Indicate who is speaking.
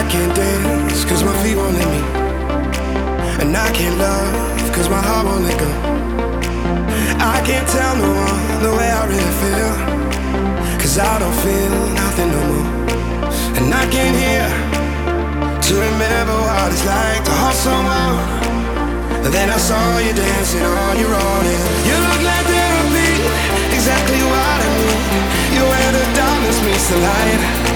Speaker 1: can't dance cause my feet won't let me. And I can't love cause my heart won't let go. I can't tell no one the way I really feel, cause I don't feel nothing no more. And I came here to remember what it's like to hold someone. Then I saw you dancing on your own, and you look like therapy, exactly what I need. You're where the darkness meets the light.